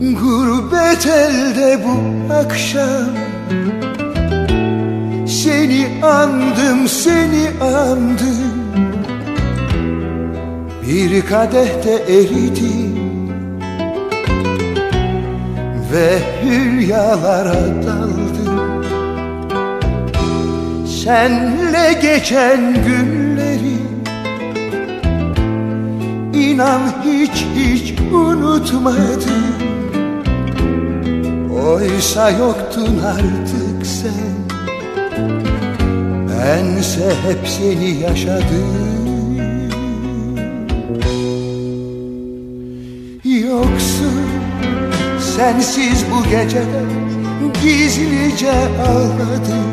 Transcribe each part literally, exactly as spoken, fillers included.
Gurbet elde bu akşam seni andım, seni andım. Bir kadehte eridim ve hülyalara daldım. Senle geçen günleri İnan hiç hiç unutmadım. Oysa yoktun artık sen, bense hep seni yaşadım. Yoksun, sensiz bu gecede gizlice ağladım.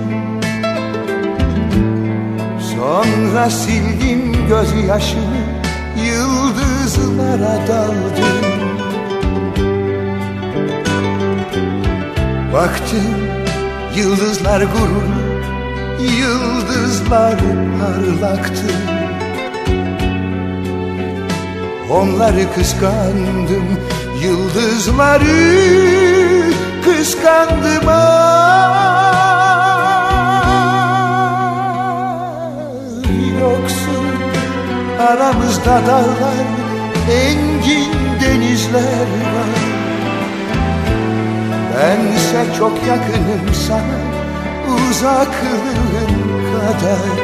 Sonra sildim gözyaşımı, yıldızlara daldım. Baktım yıldızlar gururlu, yıldızlar parlaktı. Onları kıskandım, yıldızları kıskandım. Yoksun, aramızda dağlar, engin denizler var. Bense çok yakınım sana, uzaklığın kadar.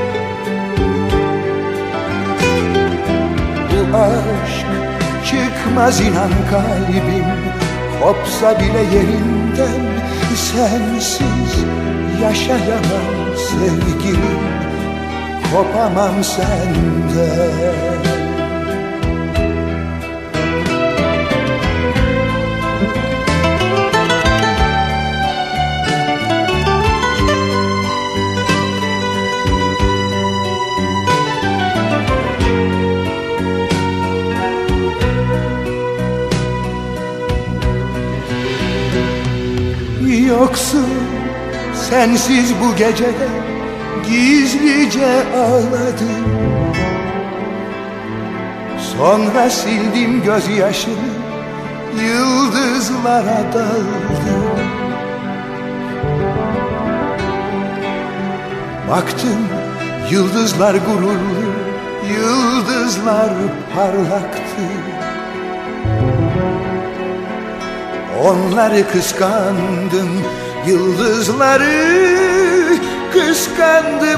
Bu aşk çıkmaz inan kalbim, kopsa bile yerinden. Sensiz yaşayamam sevgilim, kopamam senden. Yoksun, sensiz bu gecede gizlice ağladım. Sonra sildim gözyaşımı, yıldızlara daldım. Baktım yıldızlar gururlu, yıldızlar parlaktı. Onları kıskandım, yıldızları kıskandım.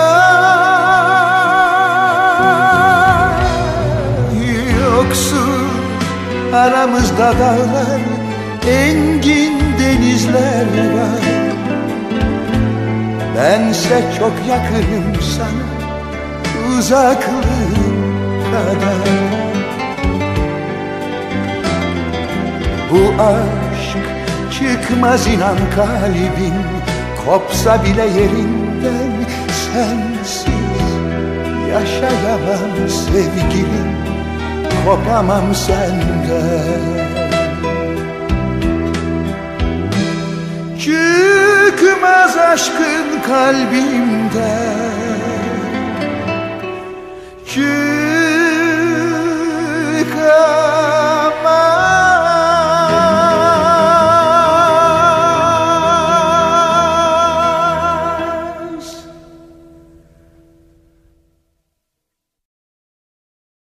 Yoksun, aramızda dağlar, engin denizler var. Bense çok yakınım sana, uzaklığın kadar. Bu aşk çıkmaz inan kalbim, kopsa bile yerinden. Sensiz yaşayamam sevgilim, kopamam senden. Çıkmaz aşkın kalbimden. Çıkmaz